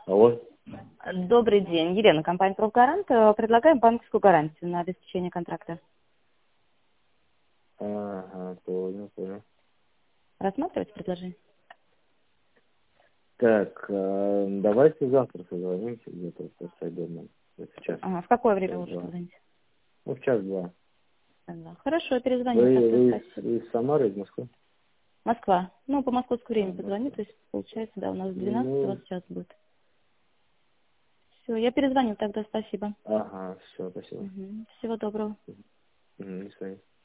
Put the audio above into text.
Алло. Добрый день. Елена, компания «Профгарант». Предлагаем банковскую гарантию на обеспечение контракта. Ага, понял. Рассматривать предложение? Так, давайте завтра созвонимся где-то после обеда. Вот сейчас. Ага, в какое время лучше Час-два. позвонить? Ну, в час-два. Да. Хорошо, перезвоню Вы, завтра. вы Спасибо. из Самары, из Москвы? Москва. Ну, по московскому времени позвоню, Москва. то есть, получается, да, у нас 12, у вас Ну, час будет. Все, я перезвоню тогда, спасибо. ага, все, спасибо. Всего доброго. До свидания.